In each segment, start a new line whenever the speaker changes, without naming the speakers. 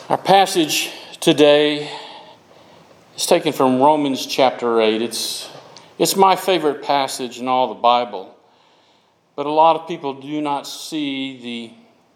Our passage today is taken from Romans chapter 8. It's my favorite passage in all the Bible. But a lot of people do not see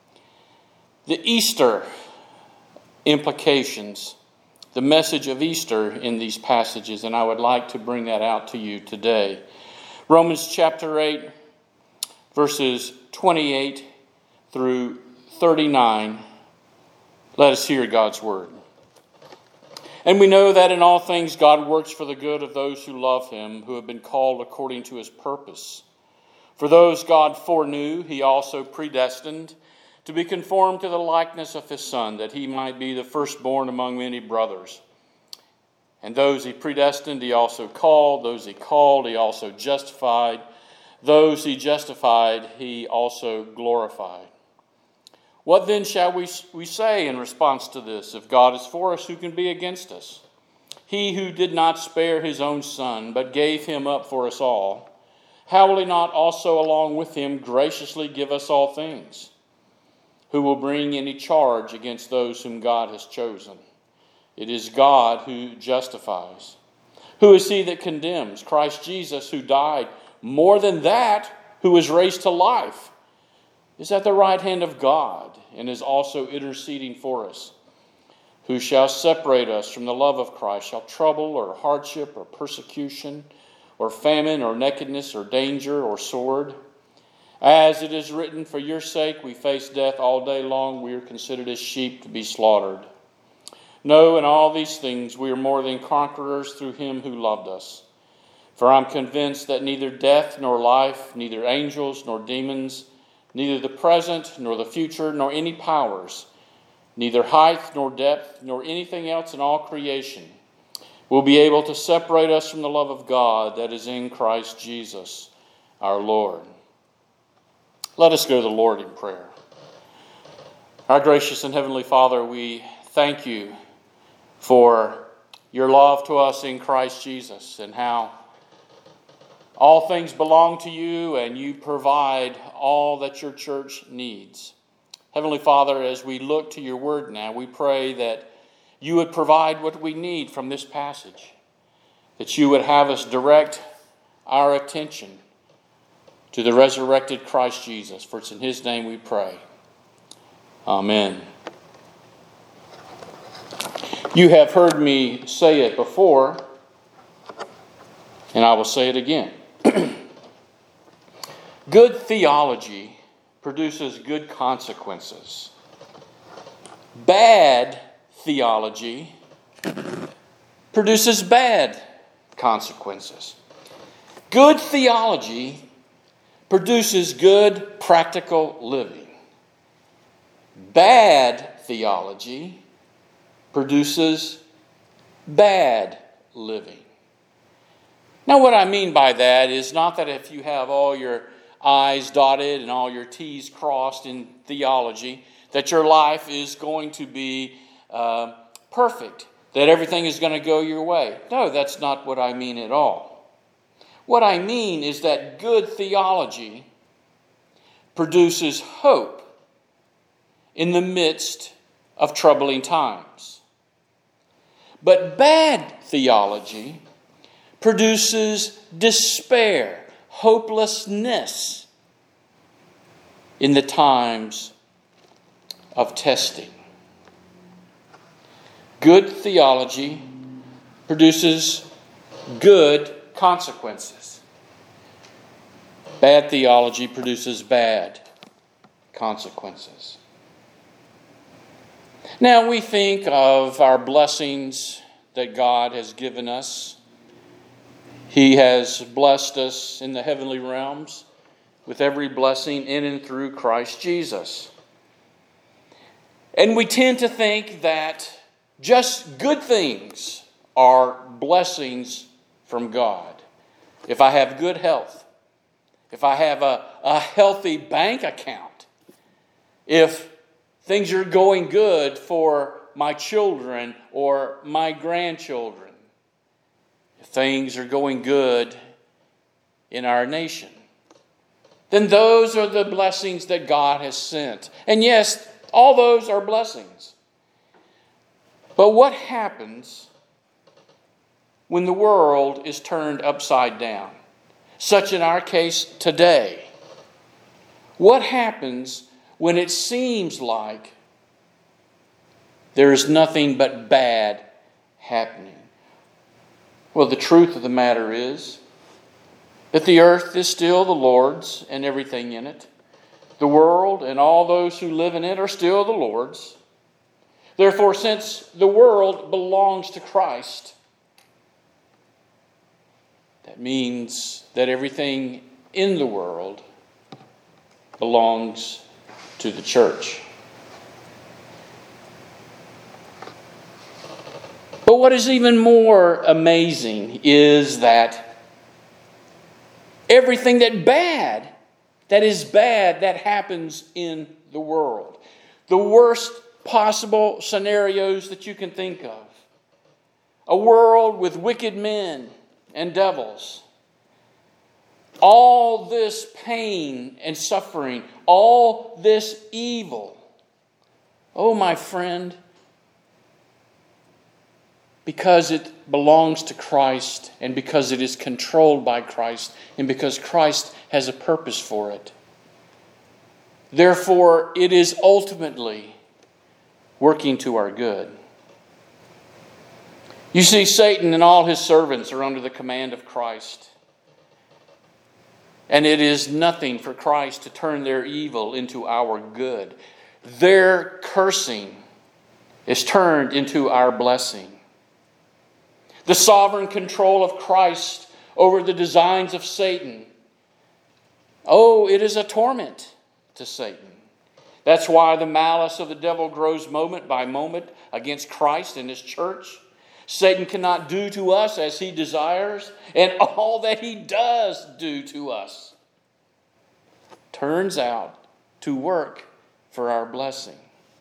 the Easter implications, the message of Easter in these passages, and I would like to bring that out to you today. Romans chapter 8, verses 28 through 39. Let us hear God's word. And we know that in all things God works for the good of those who love him, who have been called according to his purpose. For those God foreknew, he also predestined to be conformed to the likeness of his Son, that he might be the firstborn among many brothers. And those he predestined, he also called. Those he called, he also justified. Those he justified, he also glorified. What then shall we say in response to this? If God is for us, who can be against us? He who did not spare his own Son, but gave him up for us all, how will he not also along with him graciously give us all things? Who will bring any charge against those whom God has chosen? It is God who justifies. Who is he that condemns? Christ Jesus, who died. More than that, who was raised to life, is at the right hand of God, and is also interceding for us. Who shall separate us from the love of Christ? Shall trouble or hardship or persecution or famine or nakedness or danger or sword? As it is written, for your sake we face death all day long. We are considered as sheep to be slaughtered. No, in all these things we are more than conquerors through him who loved us. For I'm convinced that neither death nor life, neither angels nor demons, neither the present nor the future, nor any powers, neither height nor depth, nor anything else in all creation will be able to separate us from the love of God that is in Christ Jesus our Lord. Let us go to the Lord in prayer. Our gracious and heavenly Father, we thank you for your love to us in Christ Jesus, and how all things belong to you and you provide all that your church needs. Heavenly Father, as we look to your word now, we pray that you would provide what we need from this passage, that you would have us direct our attention to the resurrected Christ Jesus. For it's in his name we pray. Amen. You have heard me say it before, and I will say it again. Good theology produces good consequences. Bad theology produces bad consequences. Good theology produces good practical living. Bad theology produces bad living. Now, what I mean by that is not that if you have all your I's dotted and all your T's crossed in theology, that your life is going to be perfect, that everything is going to go your way. No, that's not what I mean at all. What I mean is that good theology produces hope in the midst of troubling times. But bad theology produces despair, hopelessness in the times of testing. Good theology produces good consequences. Bad theology produces bad consequences. Now we think of our blessings that God has given us. He has blessed us in the heavenly realms with every blessing in and through Christ Jesus. And we tend to think that just good things are blessings from God. If I have good health, if I have a healthy bank account, if things are going good for my children or my grandchildren, if things are going good in our nation, then those are the blessings that God has sent. And yes, all those are blessings. But what happens when the world is turned upside down? Such in our case today. What happens when it seems like there is nothing but bad happening? Well, the truth of the matter is that the earth is still the Lord's and everything in it. The world and all those who live in it are still the Lord's. Therefore, since the world belongs to Christ, that means that everything in the world belongs to the church. But what is even more amazing is that everything that is bad that happens in the world, the worst possible scenarios that you can think of, a world with wicked men and devils, all this pain and suffering, all this evil, oh my friend, because it belongs to Christ and because it is controlled by Christ and because Christ has a purpose for it. Therefore, it is ultimately working to our good. You see, Satan and all his servants are under the command of Christ. And it is nothing for Christ to turn their evil into our good. Their cursing is turned into our blessing. The sovereign control of Christ over the designs of Satan, oh, it is a torment to Satan. That's why the malice of the devil grows moment by moment against Christ and His church. Satan cannot do to us as he desires, and all that he does do to us turns out to work for our blessing.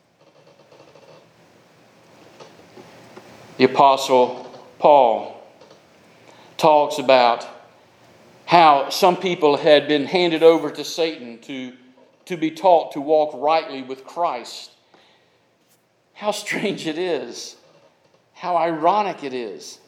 The Apostle Paul talks about how some people had been handed over to Satan to be taught to walk rightly with Christ. How strange it is, how ironic it is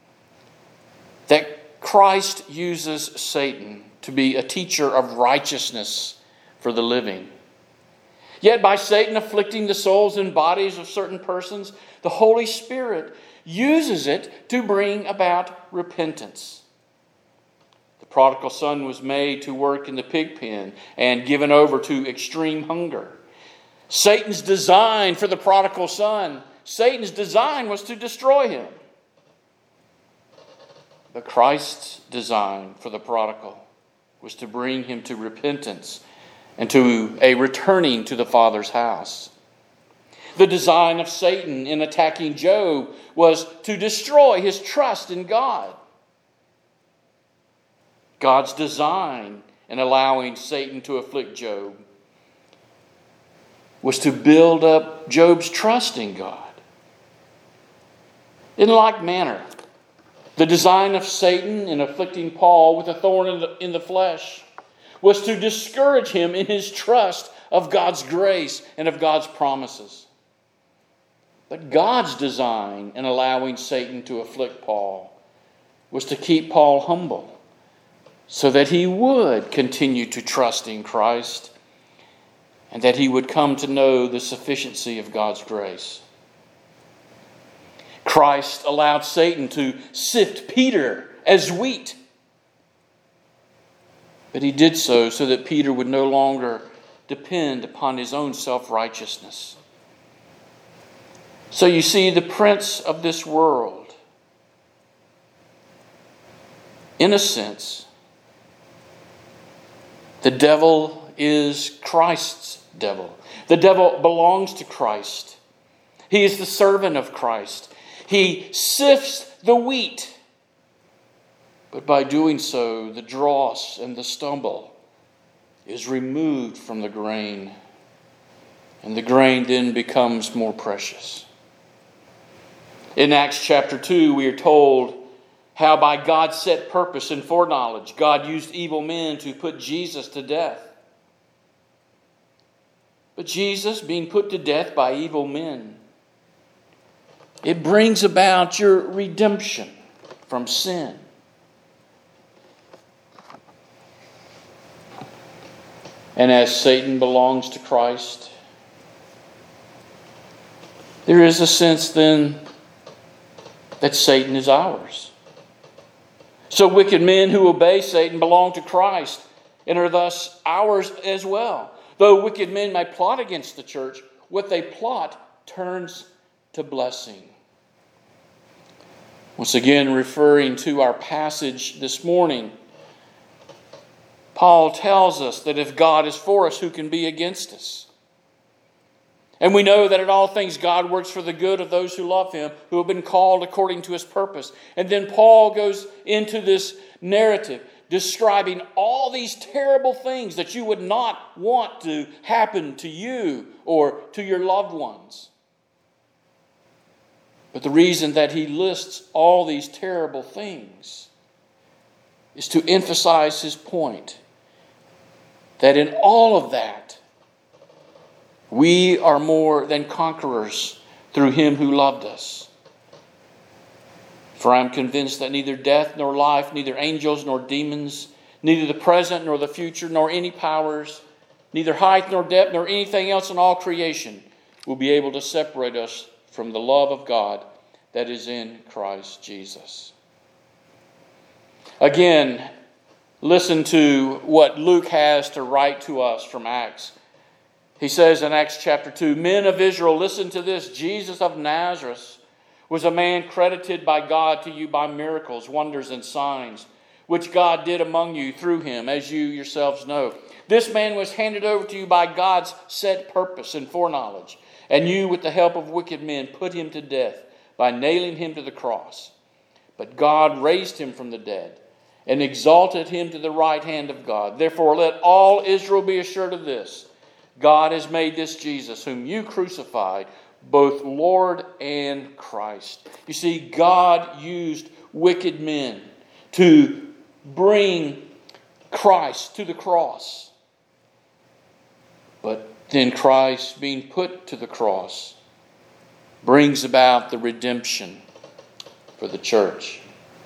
that Christ uses Satan to be a teacher of righteousness for the living. Yet by Satan afflicting the souls and bodies of certain persons, the Holy Spirit uses it to bring about repentance. The prodigal son was made to work in the pig pen and given over to extreme hunger. Satan's design for the prodigal son, Satan's design was to destroy him. But Christ's design for the prodigal was to bring him to repentance and to a returning to the Father's house. The design of Satan in attacking Job was to destroy his trust in God. God's design in allowing Satan to afflict Job was to build up Job's trust in God. In like manner, the design of Satan in afflicting Paul with a thorn in the flesh was to discourage him in his trust of God's grace and of God's promises. But God's design in allowing Satan to afflict Paul was to keep Paul humble so that he would continue to trust in Christ and that he would come to know the sufficiency of God's grace. Christ allowed Satan to sift Peter as wheat. But he did so that Peter would no longer depend upon his own self-righteousness. So you see, the prince of this world, in a sense, the devil is Christ's devil. The devil belongs to Christ. He is the servant of Christ. He sifts the wheat. But by doing so, the dross and the stumble is removed from the grain. And the grain then becomes more precious. In Acts chapter 2, we are told how by God's set purpose and foreknowledge, God used evil men to put Jesus to death. But Jesus, being put to death by evil men, It brings about your redemption from sin. And as Satan belongs to Christ, there is a sense then that Satan is ours. So wicked men who obey Satan belong to Christ and are thus ours as well. Though wicked men may plot against the church, what they plot turns to blessing. Once again, referring to our passage this morning, Paul tells us that if God is for us, who can be against us? And we know that in all things God works for the good of those who love Him, who have been called according to His purpose. And then Paul goes into this narrative describing all these terrible things that you would not want to happen to you or to your loved ones. But the reason that he lists all these terrible things is to emphasize his point that in all of that, we are more than conquerors through Him who loved us. For I am convinced that neither death nor life, neither angels nor demons, neither the present nor the future, nor any powers, neither height nor depth, nor anything else in all creation will be able to separate us from the love of God that is in Christ Jesus. Again, listen to what Luke has to write to us from Acts. He says in Acts chapter 2, "Men of Israel, listen to this. Jesus of Nazareth was a man credited by God to you by miracles, wonders, and signs, which God did among you through him, as you yourselves know. This man was handed over to you by God's set purpose and foreknowledge, and you, with the help of wicked men, put him to death by nailing him to the cross. But God raised him from the dead and exalted him to the right hand of God. Therefore, let all Israel be assured of this. God has made this Jesus, whom you crucified, both Lord and Christ." You see, God used wicked men to bring Christ to the cross. But then Christ, being put to the cross, brings about the redemption for the church.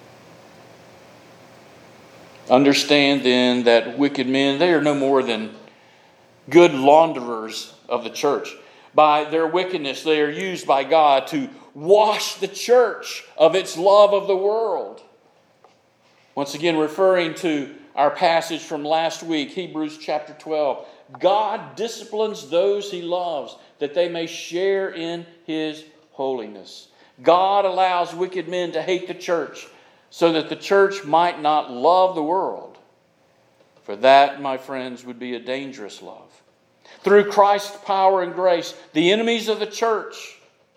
Understand then that wicked men, they are no more than good launderers of the church. By their wickedness, they are used by God to wash the church of its love of the world. Once again, referring to our passage from last week, Hebrews chapter 12. God disciplines those He loves, that they may share in His holiness. God allows wicked men to hate the church, so that the church might not love the world. For that, my friends, would be a dangerous love. Through Christ's power and grace, the enemies of the church,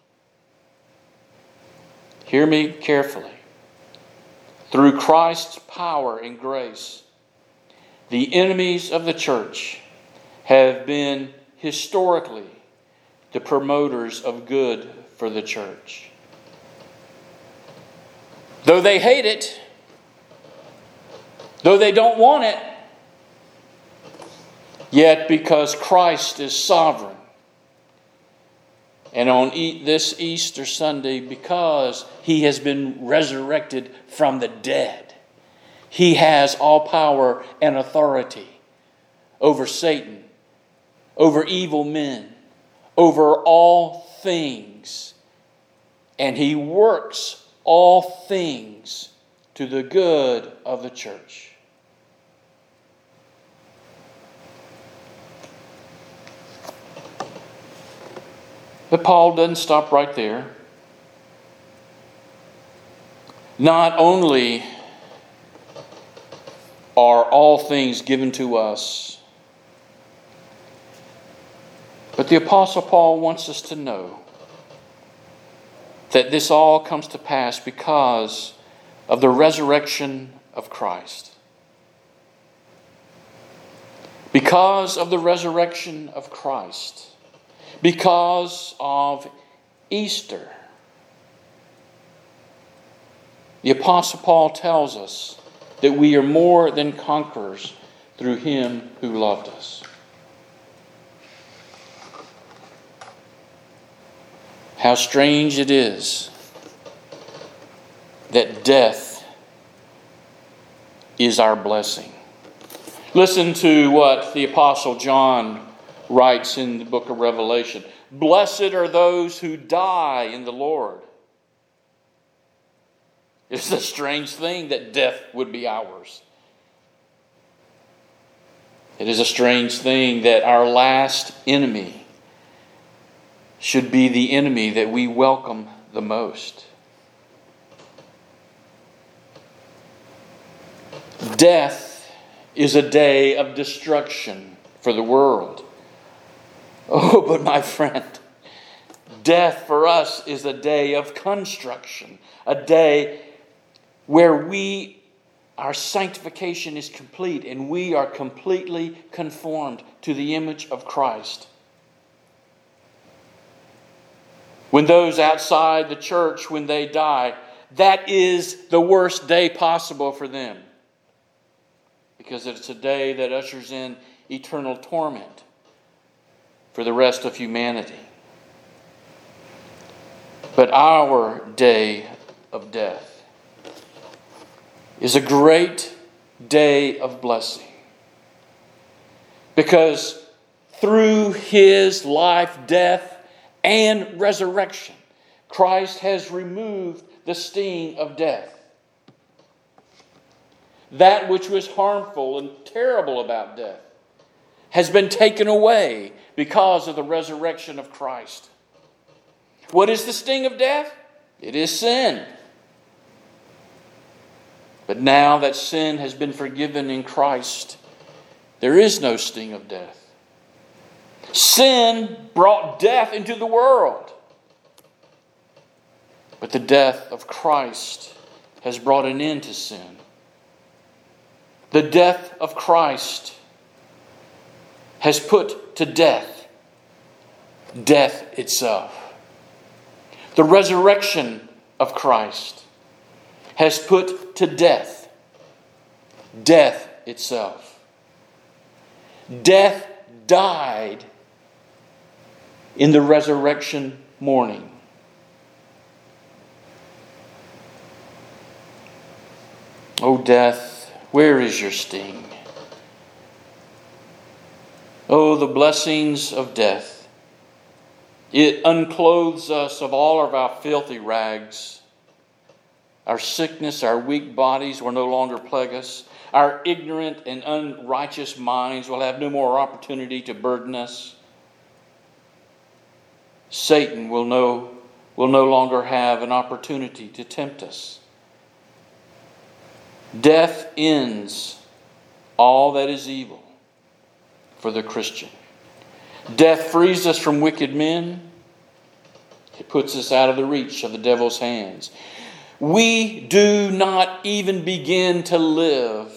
hear me carefully. Through Christ's power and grace, the enemies of the church have been historically the promoters of good for the church. Though they hate it, though they don't want it, yet because Christ is sovereign, and on this Easter Sunday, because He has been resurrected from the dead, He has all power and authority over Satan, over evil men, over all things. And He works all things to the good of the church. But Paul doesn't stop right there. Not only are all things given to us, but the Apostle Paul wants us to know that this all comes to pass because of the resurrection of Christ. Because of the resurrection of Christ. Because of Easter. The Apostle Paul tells us that we are more than conquerors through Him who loved us. How strange it is that death is our blessing. Listen to what the Apostle John writes in the book of Revelation. Blessed are those who die in the Lord. It's a strange thing that death would be ours. It is a strange thing that our last enemy should be the enemy that we welcome the most. Death is a day of destruction for the world. Oh, but my friend, death for us is a day of construction, a day where our sanctification is complete and we are completely conformed to the image of Christ. When those outside the church, when they die, that is the worst day possible for them. Because it's a day that ushers in eternal torment for the rest of humanity. But our day of death is a great day of blessing. Because through His life, death, and resurrection, Christ has removed the sting of death. That which was harmful and terrible about death has been taken away because of the resurrection of Christ. What is the sting of death? It is sin. But now that sin has been forgiven in Christ, there is no sting of death. Sin brought death into the world. But the death of Christ has brought an end to sin. The death of Christ has put to death death itself. The resurrection of Christ has put to death death itself. Death died in the resurrection morning. O death, where is your sting? Oh, the blessings of death. It unclothes us of all of our filthy rags. Our sickness, our weak bodies will no longer plague us. Our ignorant and unrighteous minds will have no more opportunity to burden us. Satan will no longer have an opportunity to tempt us. Death ends all that is evil for the Christian. Death frees us from wicked men. It puts us out of the reach of the devil's hands. We do not even begin to live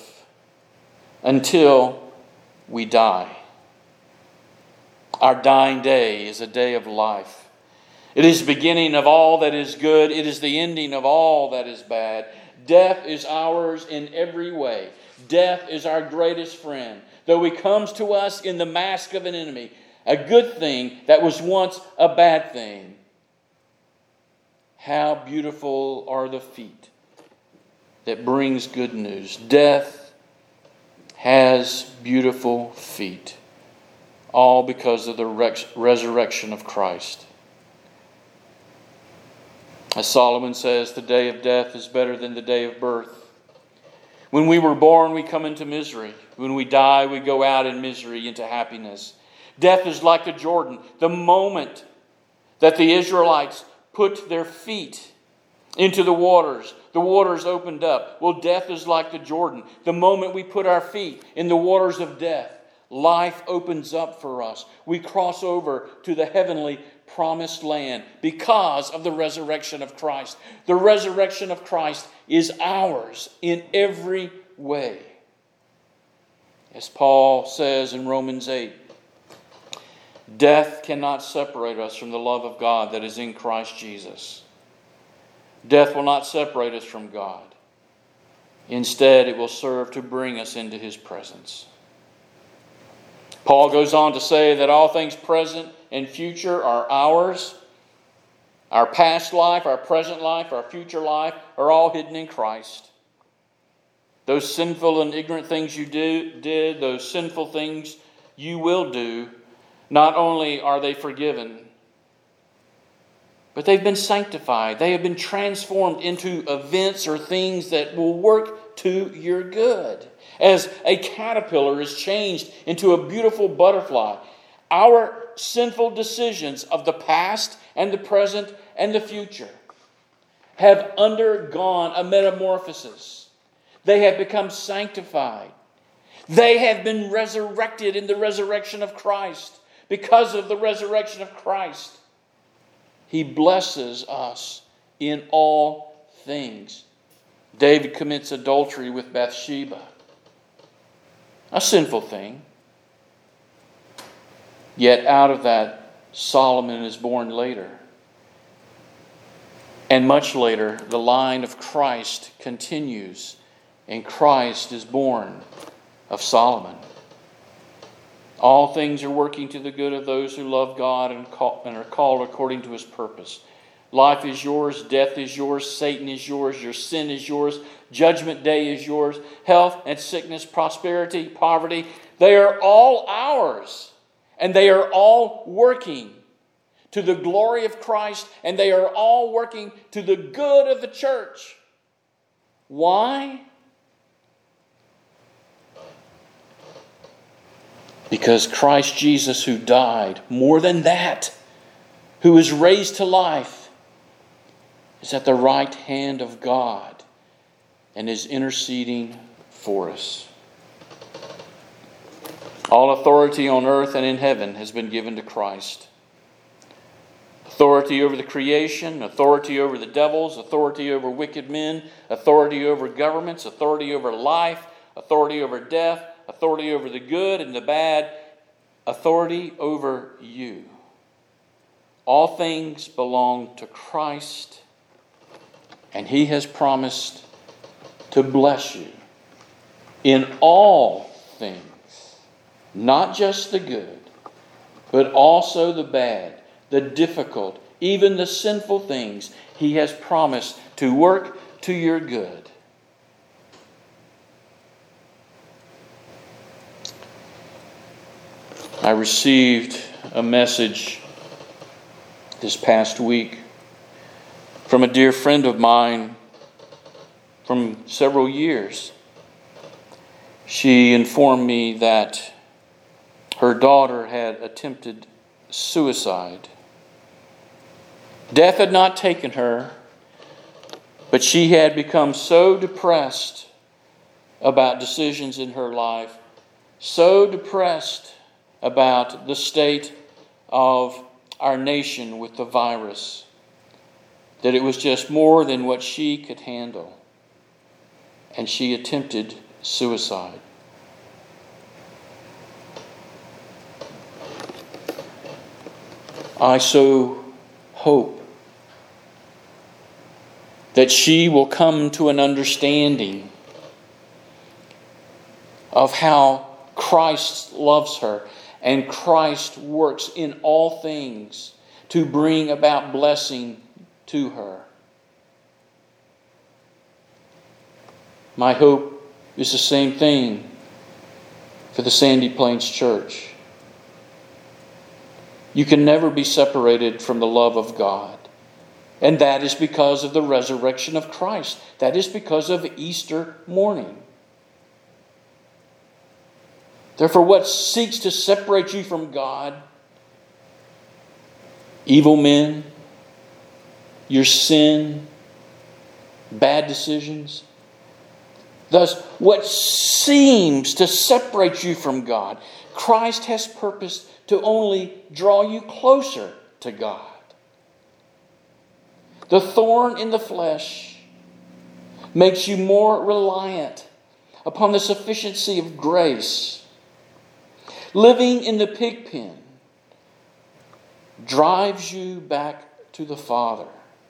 until we die. Our dying day is a day of life. It is the beginning of all that is good. It is the ending of all that is bad. Death is ours in every way. Death is our greatest friend. Though he comes to us in the mask of an enemy, a good thing that was once a bad thing. How beautiful are the feet that brings good news. Death has beautiful feet, all because of the resurrection of Christ. As Solomon says, the day of death is better than the day of birth. When we were born, we come into misery. When we die, we go out in misery into happiness. Death is like the Jordan. The moment that the Israelites put their feet into the waters opened up. Well, death is like the Jordan. The moment we put our feet in the waters of death, life opens up for us. We cross over to the heavenly promised land because of the resurrection of Christ. The resurrection of Christ is ours in every way. As Paul says in Romans 8, death cannot separate us from the love of God that is in Christ Jesus. Death will not separate us from God. Instead, it will serve to bring us into His presence. Paul goes on to say that all things present and future are ours Our past life, our present life, our future life are all hidden in Christ. Those sinful and ignorant things you did, those sinful things you will do, not only are they forgiven, but they've been sanctified. They have been transformed into events or things that will work to your good. As a caterpillar is changed into a beautiful butterfly, our sinful decisions of the past and the present and the future have undergone a metamorphosis. They have become sanctified. They have been resurrected in the resurrection of Christ. Because of the resurrection of Christ, He blesses us in all things. David commits adultery with Bathsheba. A sinful thing. Yet out of that, Solomon is born later. And much later, the line of Christ continues, and Christ is born of Solomon. All things are working to the good of those who love God and are called according to His purpose. Life is yours, death is yours, Satan is yours, your sin is yours, judgment day is yours, health and sickness, prosperity, poverty, they are all ours. And they are all working to the glory of Christ, and they are all working to the good of the church. Why? Because Christ Jesus, who died, more than that, who was raised to life, is at the right hand of God and is interceding for us. All authority on earth and in heaven has been given to Christ. Authority over the creation, authority over the devils, authority over wicked men, authority over governments, authority over life, authority over death, authority over the good and the bad, authority over you. All things belong to Christ, and He has promised to bless you in all things. Not just the good, but also the bad, the difficult, even the sinful things. He has promised to work to your good. I received a message this past week from a dear friend of mine from several years. She informed me that her daughter had attempted suicide. Death had not taken her, but she had become so depressed about decisions in her life, so depressed about the state of our nation with the virus, that it was just more than what she could handle. And she attempted suicide. I so hope that she will come to an understanding of how Christ loves her and Christ works in all things to bring about blessing to her. My hope is the same thing for the Sandy Plains Church. You can never be separated from the love of God. And that is because of the resurrection of Christ. That is because of Easter morning. Therefore, what seeks to separate you from God, evil men, your sin, bad decisions, thus, what seems to separate you from God, Christ has purposed to only draw you closer to God. The thorn in the flesh makes you more reliant upon the sufficiency of grace. Living in the pig pen drives you back to the Father.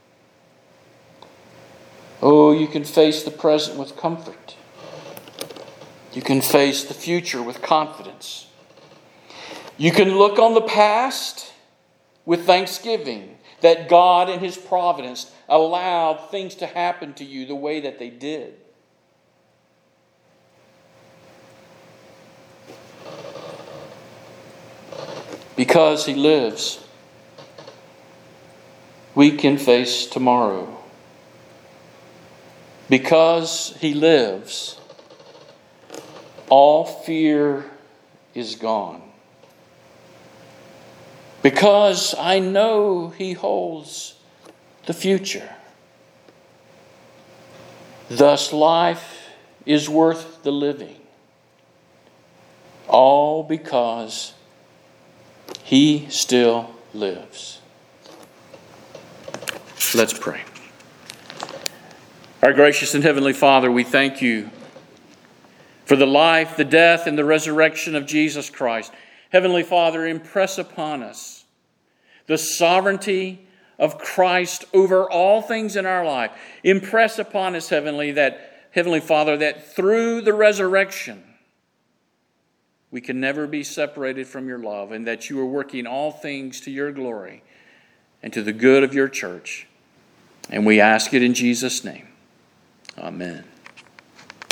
Oh, you can face the present with comfort. You can face the future with confidence. You can look on the past with thanksgiving that God in His providence allowed things to happen to you the way that they did. Because He lives, we can face tomorrow. Because He lives, all fear is gone. Because I know He holds the future. Thus life is worth the living. All because He still lives. Let's pray. Our gracious and heavenly Father, we thank You for the life, the death, and the resurrection of Jesus Christ. Heavenly Father, impress upon us the sovereignty of Christ over all things in our life. Impress upon us, Heavenly Father, that through the resurrection, we can never be separated from Your love, and that You are working all things to Your glory and to the good of Your church. And we ask it in Jesus' name. Amen.